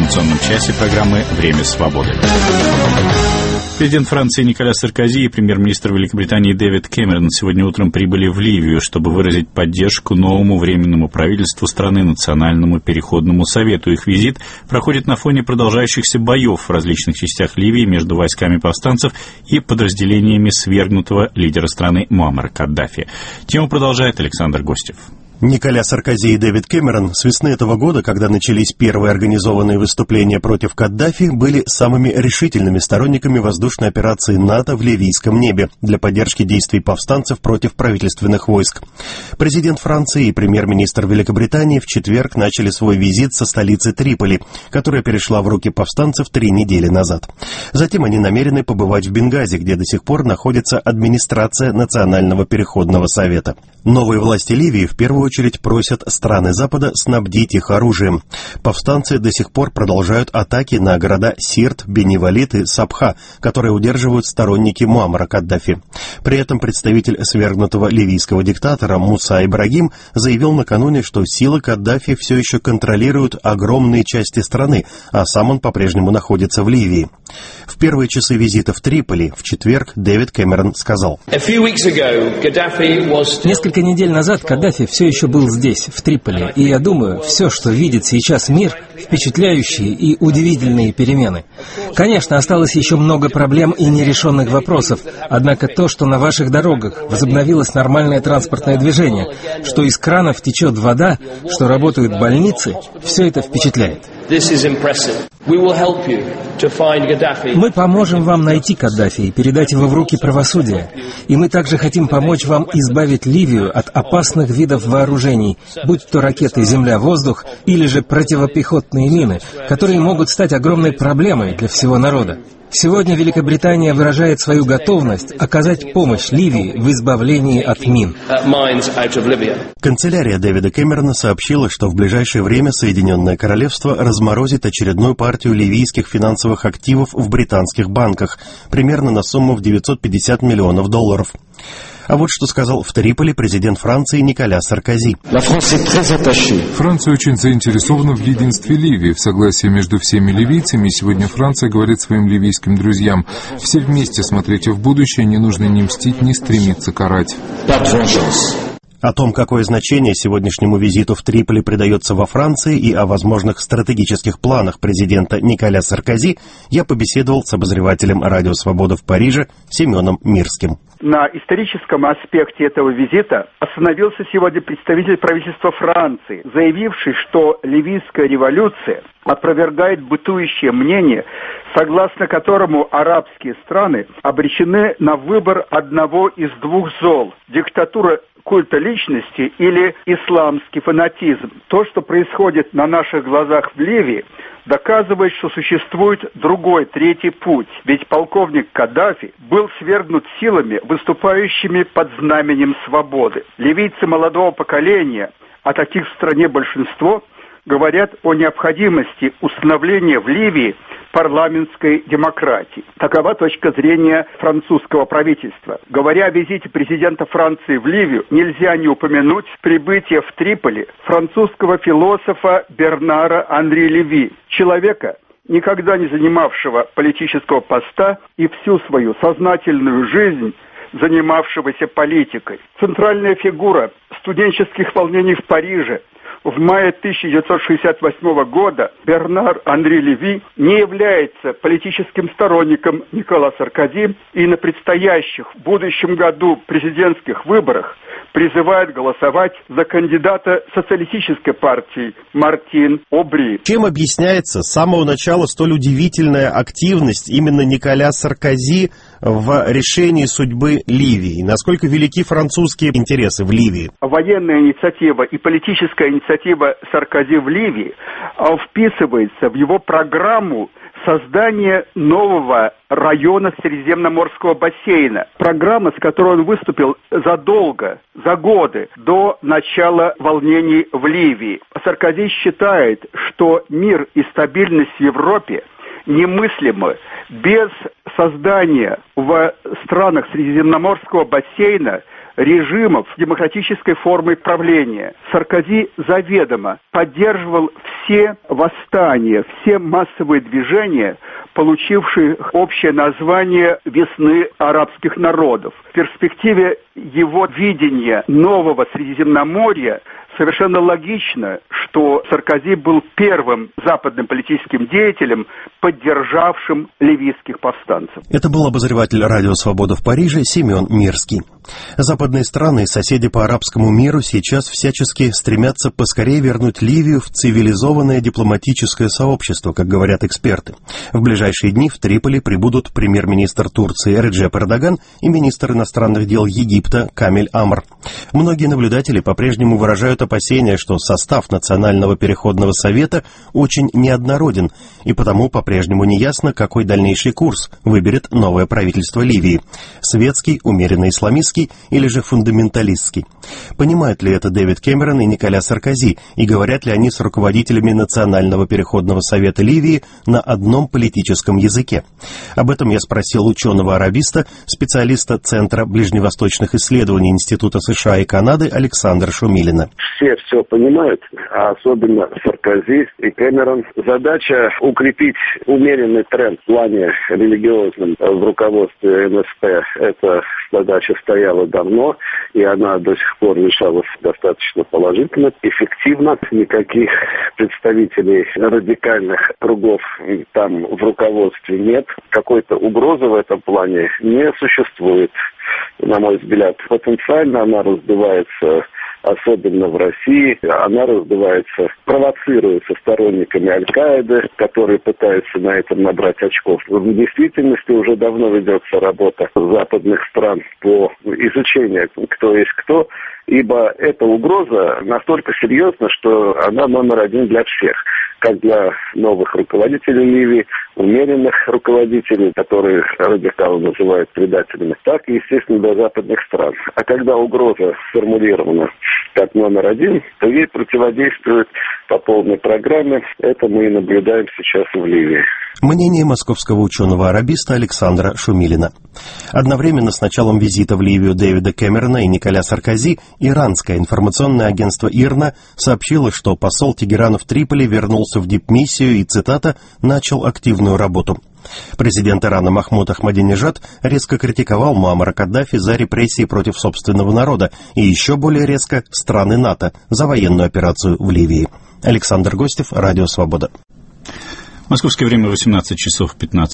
информационном часе программы «Время свободы». Президент Франции Николя Саркози и премьер-министр Великобритании Дэвид Кэмерон сегодня утром прибыли в Ливию, чтобы выразить поддержку новому временному правительству страны, Национальному переходному совету. Их визит проходит на фоне продолжающихся боев в различных частях Ливии между войсками повстанцев и подразделениями свергнутого лидера страны Муаммара Каддафи. Тему продолжает Александр Гостев. Николя Саркози и Дэвид Кэмерон с весны этого года, когда начались первые организованные выступления против Каддафи, были самыми решительными сторонниками воздушной операции НАТО в ливийском небе для поддержки действий повстанцев против правительственных войск. Президент Франции и премьер-министр Великобритании в четверг начали свой визит со столицы Триполи, которая перешла в руки повстанцев 3 недели назад. Затем они намерены побывать в Бенгази, где до сих пор находится администрация Национального переходного совета. Новые власти Ливии в первую очередь просят страны Запада снабдить их оружием. Повстанцы до сих пор продолжают атаки на города Сирт, Бени-Валид и Сабха, которые удерживают сторонники Муаммара Каддафи. При этом представитель свергнутого ливийского диктатора Муса Ибрагим заявил накануне, что силы Каддафи все еще контролируют огромные части страны, а сам он по-прежнему находится в Ливии. В первые часы визита в Триполи в четверг Дэвид Кэмерон сказал: Несколько недель назад Каддафи все еще был здесь, в Триполи, и я думаю, все, что видит сейчас мир, впечатляющие и удивительные перемены. Конечно, осталось еще много проблем и нерешенных вопросов, однако то, что на ваших дорогах возобновилось нормальное транспортное движение, что из кранов течет вода, что работают больницы, все это впечатляет. Мы поможем вам найти Каддафи и передать его в руки правосудия. И мы также хотим помочь вам избавить Ливию от опасных видов вооружений, будь то ракеты «Земля-воздух» или же противопехотные мины, которые могут стать огромной проблемой для всего народа. Сегодня Великобритания выражает свою готовность оказать помощь Ливии в избавлении от мин. Канцелярия Дэвида Кэмерона сообщила, что в ближайшее время Соединенное Королевство разморозит очередную партию ливийских финансовых активов в британских банках, примерно на сумму в $950 миллионов. А вот что сказал в Триполи президент Франции Николя Саркози. Франция очень заинтересована в единстве Ливии, в согласии между всеми ливийцами. Сегодня Франция говорит своим ливийским друзьям: все вместе смотрите в будущее, не нужно ни мстить, ни стремиться карать. О том, какое значение сегодняшнему визиту в Триполи придается во Франции, и о возможных стратегических планах президента Николя Саркози, я побеседовал с обозревателем «Радио Свобода» в Париже Семеном Мирским. На историческом аспекте этого визита остановился сегодня представитель правительства Франции, заявивший, что ливийская революция опровергает бытующее мнение, согласно которому арабские страны обречены на выбор одного из двух зол – диктатура культа личности или исламский фанатизм. То, что происходит на наших глазах в Ливии, доказывает, что существует другой, третий путь. Ведь полковник Каддафи был свергнут силами, выступающими под знаменем свободы. Ливийцы молодого поколения, а таких в стране большинство, говорят о необходимости установления в Ливии парламентской демократии. Такова точка зрения французского правительства. Говоря о визите президента Франции в Ливию, нельзя не упомянуть прибытие в Триполи французского философа Бернара Анри Леви, человека, никогда не занимавшего политического поста и всю свою сознательную жизнь занимавшегося политикой. Центральная фигура студенческих волнений в Париже в мае 1968 года Бернар Анри Леви не является политическим сторонником Николя Саркози и на предстоящих в будущем году президентских выборах призывает голосовать за кандидата социалистической партии Мартин Обри. Чем объясняется с самого начала столь удивительная активность именно Николя Саркози в решении судьбы Ливии? Насколько велики французские интересы в Ливии? Военная инициатива и политическая инициатива Саркози в Ливии вписывается в его программу создание нового района Средиземноморского бассейна. Программа, с которой он выступил за годы до начала волнений в Ливии. Саркози считает, что мир и стабильность в Европе немыслимы без создания в странах Средиземноморского бассейна режимов с демократической формой правления. Саркози заведомо поддерживал все восстания, все массовые движения, получившие общее название «Весны арабских народов». В перспективе его видения нового Средиземноморья совершенно логично, что Саркози был первым западным политическим деятелем, поддержавшим ливийских повстанцев. Это был обозреватель «Радио Свобода» в Париже Семен Мирский. Западные страны и соседи по арабскому миру сейчас всячески стремятся поскорее вернуть Ливию в цивилизованное дипломатическое сообщество, как говорят эксперты. В ближайшие дни в Триполи прибудут премьер-министр Турции Реджеп Эрдоган и министр иностранных дел Египта Камиль Амр. Многие наблюдатели по-прежнему выражают опасения, что состав Национального переходного совета очень неоднороден, и потому по-прежнему неясно, какой дальнейший курс выберет новое правительство Ливии – светский, умеренно исламистский или же фундаменталистский. Понимают ли это Дэвид Кэмерон и Николя Саркози, и говорят ли они с руководителями Национального переходного совета Ливии на одном политическом языке? Об этом я спросил ученого-арабиста, специалиста Центра ближневосточных исследований Института США и Канады Александра Шумилина. Все понимают, а особенно Саркози и Кэмерон. Задача укрепить умеренный тренд в плане религиозном в руководстве НСП. Эта задача стояла давно, и она до сих пор решалась достаточно положительно, эффективно. Никаких представителей радикальных кругов там в руководстве нет. Какой-то угрозы в этом плане не существует, на мой взгляд. Потенциально она раздувается, особенно в России. Она раздувается, провоцируется сторонниками Аль-Каиды, которые пытаются на этом набрать очков. В действительности уже давно ведется работа западных стран по изучению, кто есть кто, ибо эта угроза настолько серьезна, что она номер один для всех. Как для новых руководителей Ливии, умеренных руководителей, которые радикалы называют предателями, так и, естественно, для западных стран. А когда угроза сформулирована как номер один, то ей противодействуют по полной программе. Это мы и наблюдаем сейчас в Ливии. Мнение московского ученого-арабиста Александра Шумилина. Одновременно с началом визита в Ливию Дэвида Кэмерона и Николя Саркози иранское информационное агентство ИРНА сообщило, что посол Тегерана в Триполи вернулся в дипмиссию и, цитата, «начал активную работу». Президент Ирана Махмуд Ахмадинежад резко критиковал Муаммара Каддафи за репрессии против собственного народа и еще более резко страны НАТО за военную операцию в Ливии. Александр Гостев, Радио Свобода. Московское время 18 часов 15